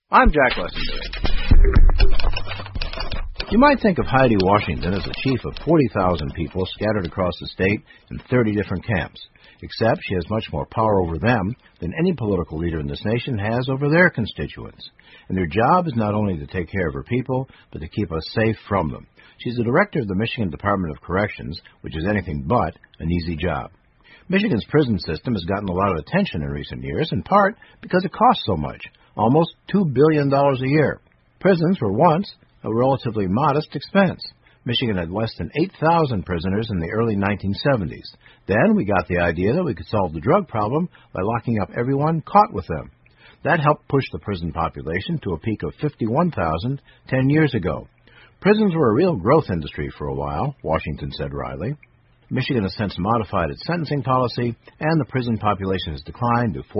I'm Jack Lessenberry. You might think of Heidi Washington as the chief of 40,000 people scattered across the state in 30 different camps, except she has much more power over them than any political leader in this nation has over their constituents. And their job is not only to take care of her people, but to keep us safe from them. She's the director of the Michigan Department of Corrections, which is anything but an easy job. Michigan's prison system has gotten a lot of attention in recent years, in part because it costs so much, almost $2 billion a year. Prisons were once a relatively modest expense. Michigan had less than 8,000 prisoners in the early 1970s. Then we got the idea that we could solve the drug problem by locking up everyone caught with them. That helped push the prison population to a peak of 51,000 10 years ago. Prisons were a real growth industry for a while, Washington said wryly. Michigan has since modified its sentencing policy, and the prison population has declined to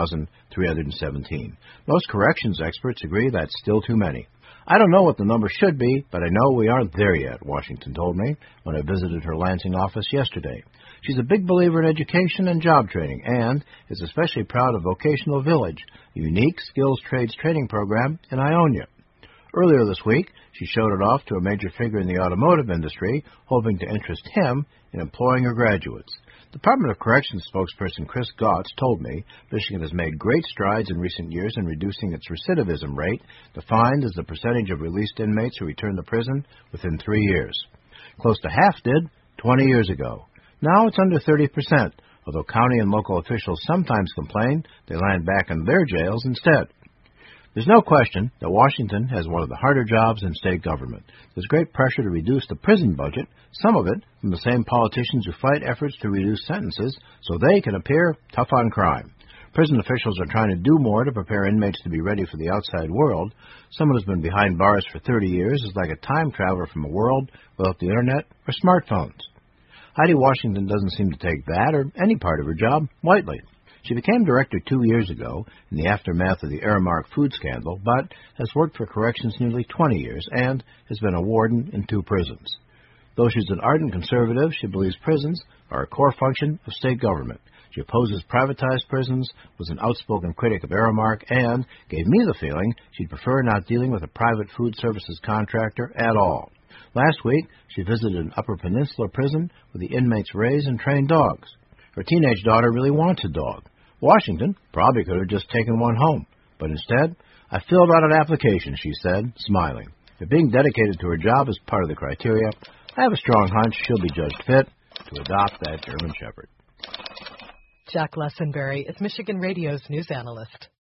40,317. Most corrections experts agree that's still too many. I don't know what the number should be, but I know we aren't there yet, Washington told me when I visited her Lansing office yesterday. She's a big believer in education and job training and is especially proud of Vocational Village, a unique skills trades training program in Ionia. Earlier this week, she showed it off to a major figure in the automotive industry, hoping to interest him in employing her graduates. Department of Corrections spokesperson Chris Gautz told me Michigan has made great strides in recent years in reducing its recidivism rate, defined as the percentage of released inmates who return to prison within 3 years. Close to half did 20 years ago. Now it's under 30%, although county and local officials sometimes complain they land back in their jails instead. There's no question that Washington has one of the harder jobs in state government. There's great pressure to reduce the prison budget, some of it from the same politicians who fight efforts to reduce sentences so they can appear tough on crime. Prison officials are trying to do more to prepare inmates to be ready for the outside world. Someone who's been behind bars for 30 years is like a time traveler from a world without the internet or smartphones. Heidi Washington doesn't seem to take that or any part of her job lightly. She became director 2 years ago in the aftermath of the Aramark food scandal, but has worked for corrections nearly 20 years and has been a warden in 2 prisons. Though she's an ardent conservative, she believes prisons are a core function of state government. She opposes privatized prisons, was an outspoken critic of Aramark, and gave me the feeling she'd prefer not dealing with a private food services contractor at all. Last week, she visited an Upper Peninsula prison where the inmates raise and train dogs. Her teenage daughter really wants a dog. Washington probably could have just taken one home, but instead, I filled out an application, she said, smiling. If being dedicated to her job is part of the criteria, I have a strong hunch she'll be judged fit to adopt that German Shepherd. Jack Lessenberry is Michigan Radio's news analyst.